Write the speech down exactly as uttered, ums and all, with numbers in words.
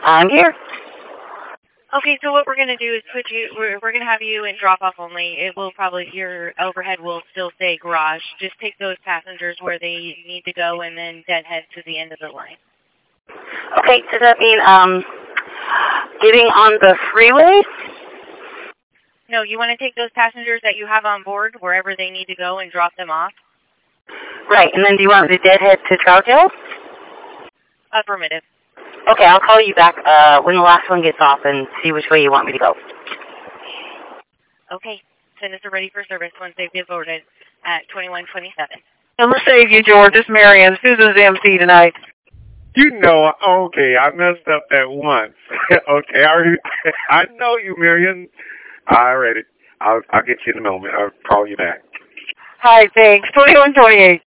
I'm here. Okay, so what we're going to do is put you, we're, we're going to have you in drop-off only. It will probably, your overhead will still say garage. Just take those passengers where they need to go and then deadhead to the end of the line. Okay, does that mean um, getting on the freeway? No, you want to take those passengers that you have on board wherever they need to go and drop them off? Right, and then do you want me to deadhead to Troutdale? Affirmative. Okay, I'll call you back uh, when the last one gets off and see which way you want me to go. Okay, send us a ready for service once they've devoted at twenty-one twenty-seven. I'm going to save you, George. It's Marianne. Susan's M C tonight. You know, okay, I messed up that once. okay, I, already, I know you, Marion. All righty. I'll, I'll get you in a moment. I'll call you back. Hi, thanks. twenty-one twenty-eight.